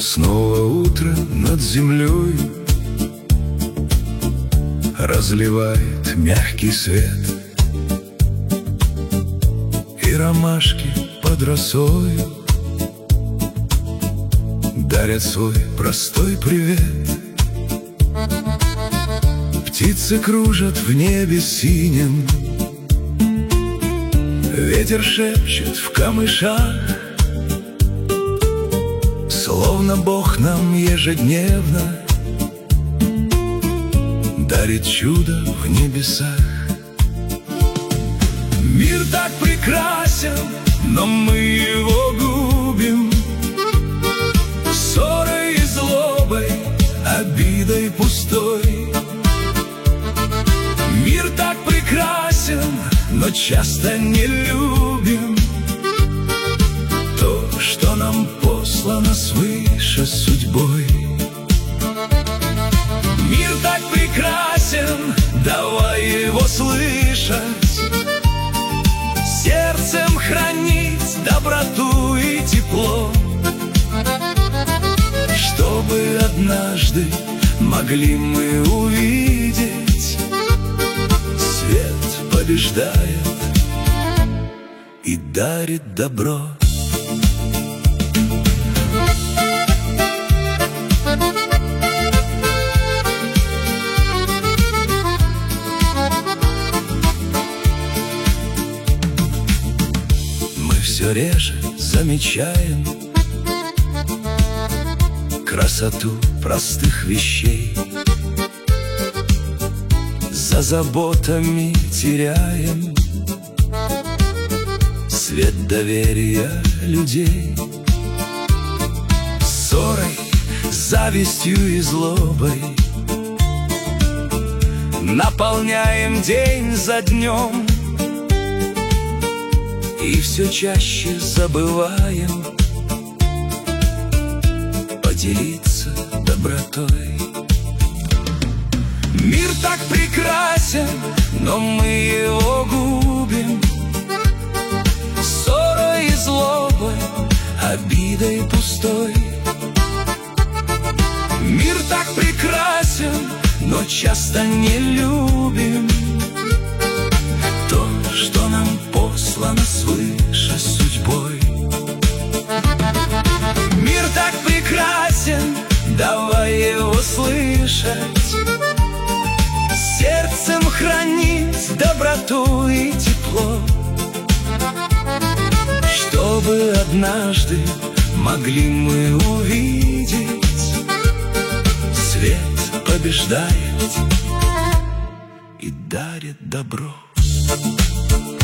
Снова утро над землей разливает мягкий свет, и ромашки под росою дарят свой простой привет. Птицы кружат в небе синем, ветер шепчет в камышах, словно Бог нам ежедневно дарит чудо в небесах. Мир так прекрасен, но мы его губим ссорой и злобой, обидой пустой. Мир так прекрасен, но часто не любим то, что нам послано свыше судьбой. Мир так прекрасен, давай его слышать, сердцем хранить доброту и тепло, чтобы однажды могли мы увидеть: свет побеждает и дарит добро. Все реже замечаем красоту простых вещей, за заботами теряем свет доверия людей. Ссорой, завистью и злобой наполняем день за днем, и все чаще забываем поделиться добротой. Мир так прекрасен, но мы его губим ссорой и злобой, обидой пустой. Мир так прекрасен, но часто не любим то, что нам послано свыше судьбой. Мир так прекрасен, давай его слышать, сердцем хранить доброту и тепло, чтобы однажды могли мы увидеть: свет побеждает и дарит добро.